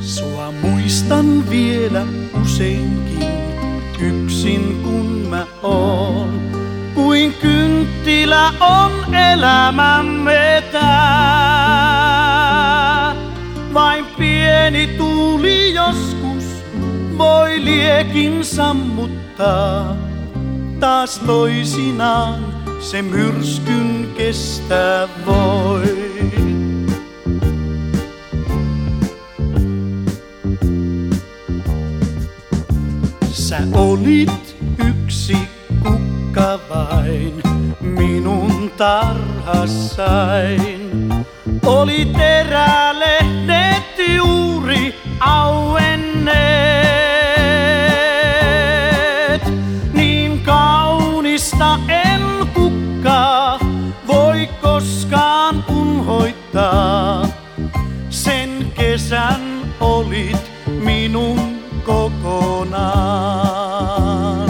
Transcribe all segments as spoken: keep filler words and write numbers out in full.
Sua muistan vielä useinkin, yksin kun mä oon. Kuin kynttilä on elämämme tää. Vain pieni tuuli joskus voi liekin sammuttaa. Taas toisinaan se myrskyn kestää voi. Sä olit yksi kukka vain minun tarhassain. Oli terälehdet juuri auenneet. Niin kaunista en kukkaa voi koskaan unhoittaa. Sen kesän olit minun kokonaan.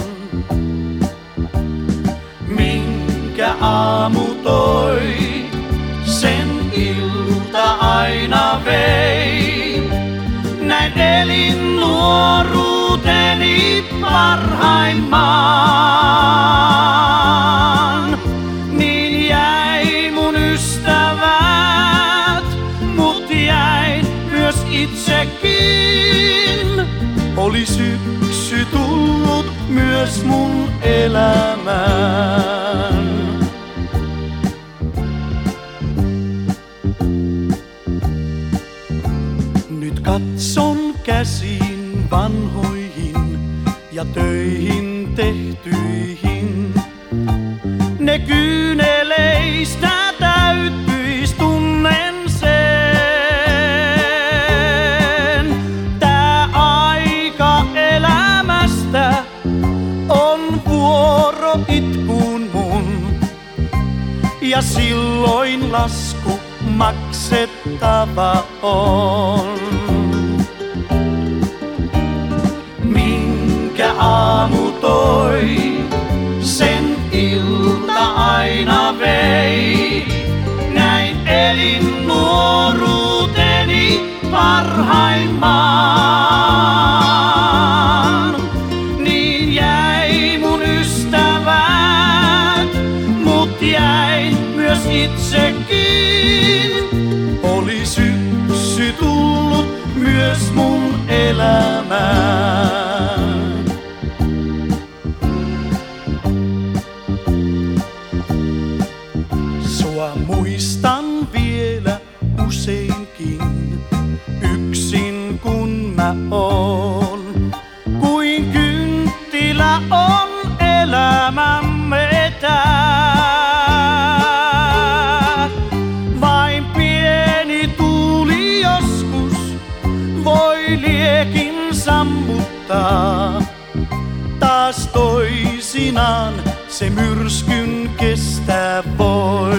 Minkä aamu toi, sen ilta aina vei. Näin elin nuoruuteni parhaimman. Niin jäi mun ystävät, mut jäin myös itsekin. Oli syksy tullut myös mun elämään. Nyt katson käsiin vanhoihin ja töihin tehtyihin. Ne kyyneleistä täyttyis, tunnen sen. Tää aika elämästä on vuoro itkuun mun. Ja silloin lasku maksettava on. Minkä aamu toi, sen ilta aina vei. Näin elin nuoruuteni parhaimman. Niin jäi mun ystävät, mut jäin myös itsekin. Oli syksy tullut myös mun elämään. Sua muistan vielä useinkin, yksin kun mä oon. Kuin kynttilä on elämämme tää. Vain pieni tuuli joskus voi liekin sammuttaa. Taas toisinaan se myrskyn kestää voi.